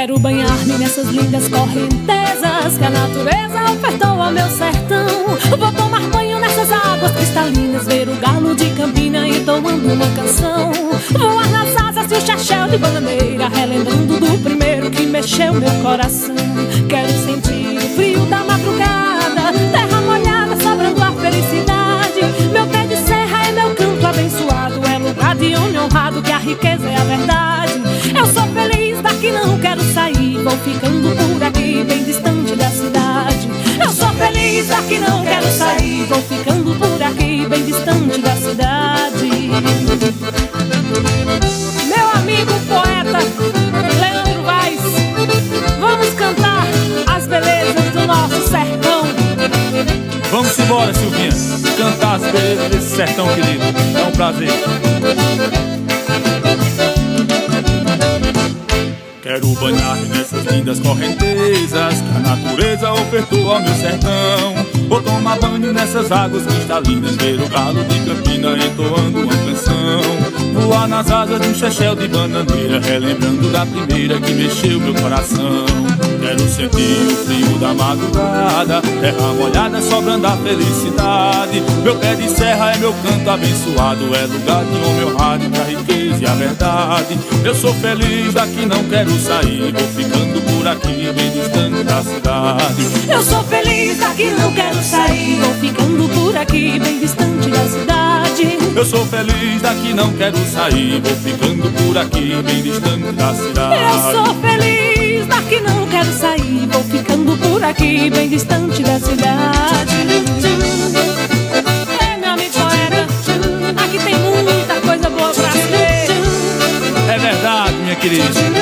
Quero banhar-me nessas lindas correntezas que a natureza ofertou ao meu sertão. Vou tomar banho nessas águas cristalinas, ver o galo de Campina entoando uma canção. Voar nas asas de um chachéu de bananeira, relembrando do primeiro que mexeu meu coração. Quero sentir o frio da madrugada, terra molhada sobrando a felicidade. Meu pé de serra é meu canto abençoado, é lugar de homem honrado que a riqueza é a verdade. Eu sou feliz, daqui não quero sair, vou ficando por aqui bem distante da cidade. Eu sou feliz, daqui não quero sair, vou ficando por aqui bem distante da cidade. Meu amigo poeta Leandro Vaz, vamos cantar as belezas do nosso sertão. Vamos embora, Silvinha, cantar as belezas desse sertão querido. É um prazer. Quero banhar-me nessas lindas correntezas que a natureza ofertou ao meu sertão. Vou tomar banho nessas águas cristalinas, ver o galo de Campina entoando uma canção. Voar nas asas de um chechel de bananeira, relembrando da primeira que mexeu meu coração. Quero sentir o frio da madrugada, terra molhada sobrando a felicidade. Meu pé de serra é meu canto abençoado, é lugar de homem honrado pra riqueza e a verdade. Eu sou feliz, daqui não quero sair, vou ficando por aqui bem distante da cidade. Eu sou feliz, daqui não quero sair, vou ficando por aqui bem distante da cidade. Eu sou feliz, daqui não quero sair, vou ficando por aqui bem distante da cidade. Eu sou feliz, daqui não quero sair, vou ficando por aqui bem distante da cidade. É, meu amigo poeta, aqui tem muita coisa boa pra ver. É verdade, minha querida.